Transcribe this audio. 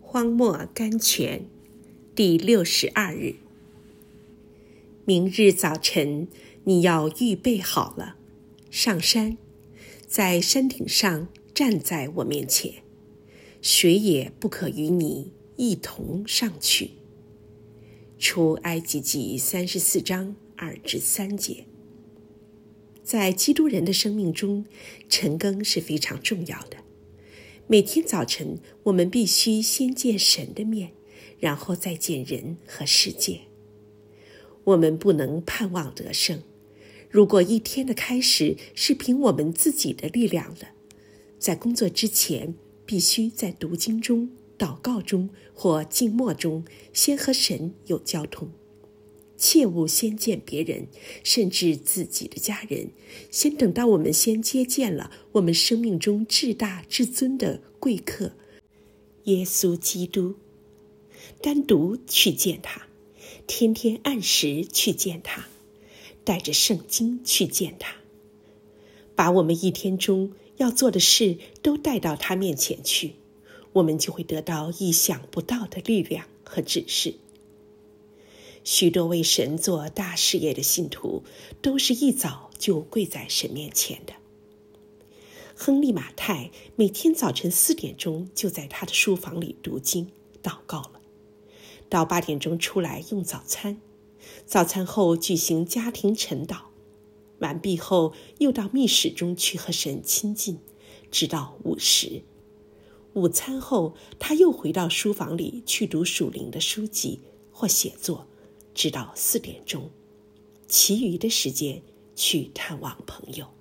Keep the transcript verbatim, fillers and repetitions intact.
荒漠甘泉第六十二日。明日早晨你要预备好了，上山，在山顶上站在我面前，谁也不可与你一同上去。出埃及记三十四章二至三节。在基督人的生命中，晨更是非常重要的。每天早晨，我们必须先见神的面，然后再见人和世界。我们不能盼望得胜，如果一天的开始是凭我们自己的力量的，在工作之前，必须在读经中、祷告中或静默中，先和神有交通。切勿先见别人，甚至自己的家人，先等到我们先接见了我们生命中至大至尊的贵客耶稣基督，单独去见他，天天按时去见他，带着圣经去见他，把我们一天中要做的事都带到他面前去，我们就会得到意想不到的力量和指示。许多为神做大事业的信徒，都是一早就跪在神面前的。亨利·马太每天早晨四点钟就在他的书房里读经、祷告了，到八点钟出来用早餐，早餐后举行家庭晨祷，完毕后又到密室中去和神亲近，直到午时。午餐后，他又回到书房里去读属灵的书籍或写作，直到四点钟，其余的时间去探望朋友。